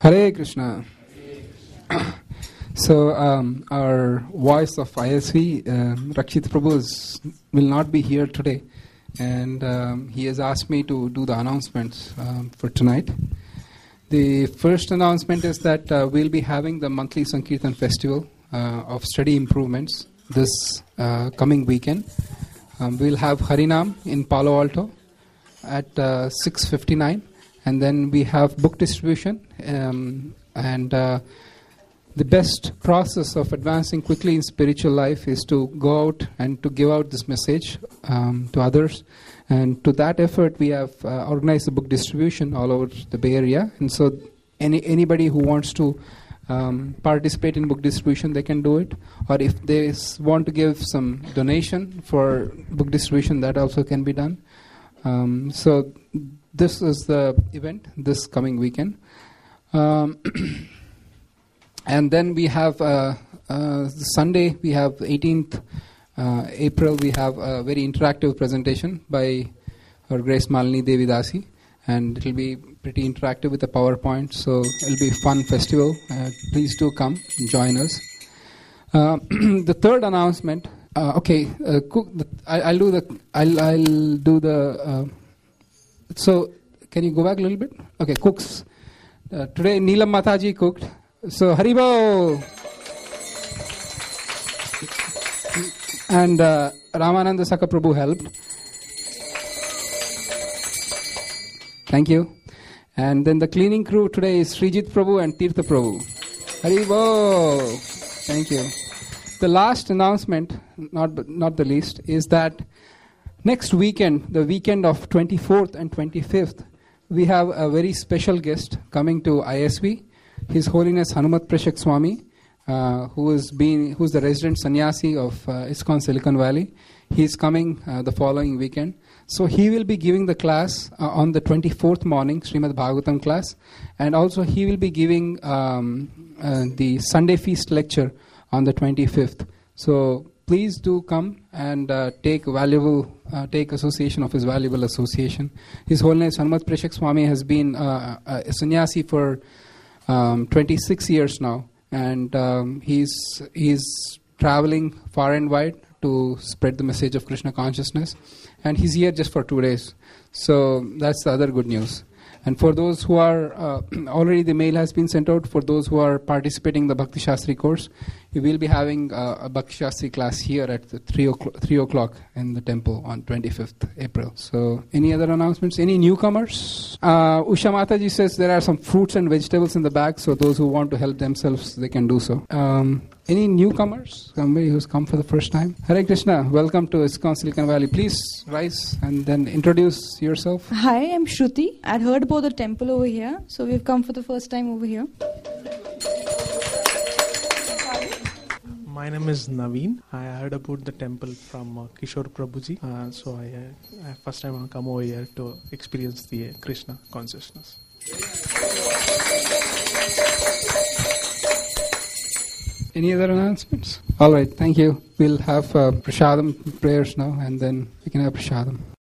Hare Krishna. So our voice of ISV, Rakshit Prabhu, will not be here today, and he has asked me to do the announcements for tonight. The first announcement is that we'll be having the monthly Sankirtan festival of study improvements this coming weekend. We'll have Harinam in Palo Alto at 6:59, and then we have book distribution, and the best process of advancing quickly in spiritual life is to go out and to give out this message to others. And to that effort, we have organized the book distribution all over the Bay Area. And so anybody who wants to participate in book distribution, they can do it. Or if they want to give some donation for book distribution, that also can be done. So this is the event this coming weekend. And then we have Sunday, we have 18th April, we have a very interactive presentation by our Grace Malini Devi Dasi, and it will be pretty interactive with a PowerPoint, so it will be a fun festival. Please do come and join us. The third announcement, I'll do the. So can you go back a little bit? Okay, cooks. Today Neelam Mataji cooked. So Haribo and Ramananda Saka Prabhu helped. Thank you. And then the cleaning crew today is Srijit Prabhu and Tirtha Prabhu. Haribo. Thank you. The last announcement, not the least, is that next weekend, the weekend of 24th and 25th, we have a very special guest coming to ISV. His Holiness Hanumat Prashak Swami, who's the resident sannyasi of ISKCON Silicon Valley. He's coming the following weekend. So he will be giving the class on the 24th morning, Srimad Bhagavatam class, and also he will be giving the Sunday feast lecture on the 25th. So please do come and take association of his valuable association. His Holiness Hanumat Prashak Swami has been a sannyasi for 26 years now, and he's traveling far and wide to spread the message of Krishna consciousness, and he's here just for 2 days. So that's the other good news. And for those who are already, the mail has been sent out. For those who are participating in the Bhakti Shastri course, we will be having a Bhakti Shastri class here at 3 o'clock in the temple on 25th April. So any other announcements? Any newcomers? Usha Mataji says there are some fruits and vegetables in the bag, so those who want to help themselves, they can do so. Any newcomers? Somebody who's come for the first time? Hare Krishna, welcome to ISKCON Silicon Valley. Please rise and then introduce yourself. Hi, I'm Shruti. I'd heard about the temple over here, so we've come for the first time over here. My name is Naveen. I heard about the temple from Kishore Prabhuji. So I first time I come over here to experience the Krishna consciousness. Any other announcements? All right, thank you. We'll have prasadam prayers now, and then we can have prasadam.